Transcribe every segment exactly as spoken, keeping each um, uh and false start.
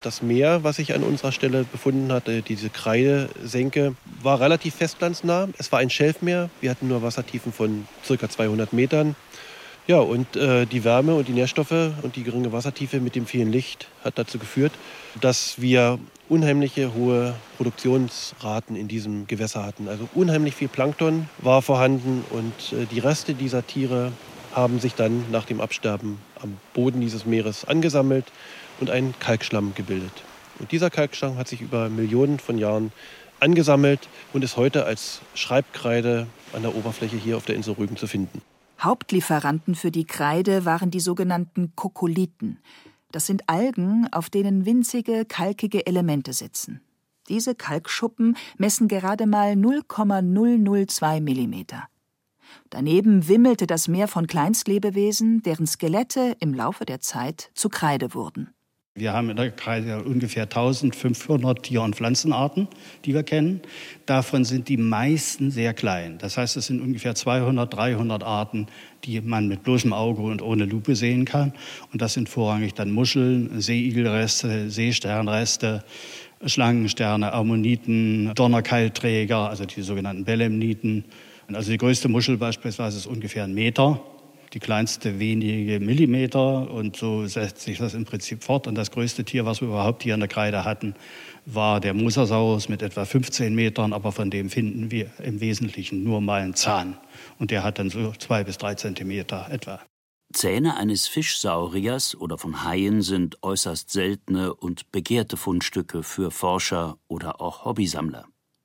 Das Meer, was sich an unserer Stelle befunden hatte, diese Kreidesenke, war relativ festlandsnah. Es war ein Schelfmeer. Wir hatten nur Wassertiefen von ca. zweihundert Metern. Ja, und äh, die Wärme und die Nährstoffe und die geringe Wassertiefe mit dem vielen Licht hat dazu geführt, dass wir unheimliche hohe Produktionsraten in diesem Gewässer hatten. Also unheimlich viel Plankton war vorhanden und äh, die Reste dieser Tiere haben sich dann nach dem Absterben am Boden dieses Meeres angesammelt und einen Kalkschlamm gebildet. Und dieser Kalkschlamm hat sich über Millionen von Jahren angesammelt und ist heute als Schreibkreide an der Oberfläche hier auf der Insel Rügen zu finden. Hauptlieferanten für die Kreide waren die sogenannten Kokolithen. Das sind Algen, auf denen winzige, kalkige Elemente sitzen. Diese Kalkschuppen messen gerade mal null Komma null null zwei Millimeter. Daneben wimmelte das Meer von Kleinstlebewesen, deren Skelette im Laufe der Zeit zu Kreide wurden. Wir haben in der Kreide ungefähr eintausendfünfhundert Tier- und Pflanzenarten, die wir kennen. Davon sind die meisten sehr klein. Das heißt, es sind ungefähr zweihundert, dreihundert Arten, die man mit bloßem Auge und ohne Lupe sehen kann. Und das sind vorrangig dann Muscheln, Seeigelreste, Seesternreste, Schlangensterne, Ammoniten, Donnerkeilträger, also die sogenannten Belemniten. Also die größte Muschel beispielsweise ist ungefähr ein Meter. Die kleinste wenige Millimeter und so setzt sich das im Prinzip fort. Und das größte Tier, was wir überhaupt hier in der Kreide hatten, war der Mosasaurus mit etwa fünfzehn Metern, aber von dem finden wir im Wesentlichen nur mal einen Zahn. Und der hat dann so zwei bis drei Zentimeter etwa. Zähne eines Fischsauriers oder von Haien sind äußerst seltene und begehrte Fundstücke für Forscher oder auch Hobbysammler.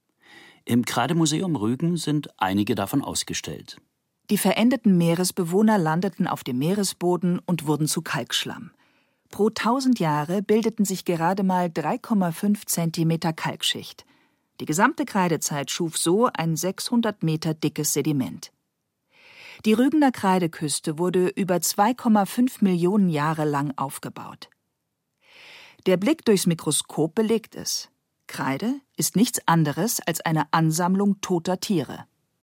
Im Kreidemuseum Rügen sind einige davon ausgestellt. Die verendeten Meeresbewohner landeten auf dem Meeresboden und wurden zu Kalkschlamm. Pro tausend Jahre bildeten sich gerade mal drei Komma fünf Zentimeter Kalkschicht. Die gesamte Kreidezeit schuf so ein sechshundert Meter dickes Sediment. Die Rügener Kreideküste wurde über zwei Komma fünf Millionen Jahre lang aufgebaut. Der Blick durchs Mikroskop belegt es. Kreide ist nichts anderes als eine Ansammlung toter Tiere.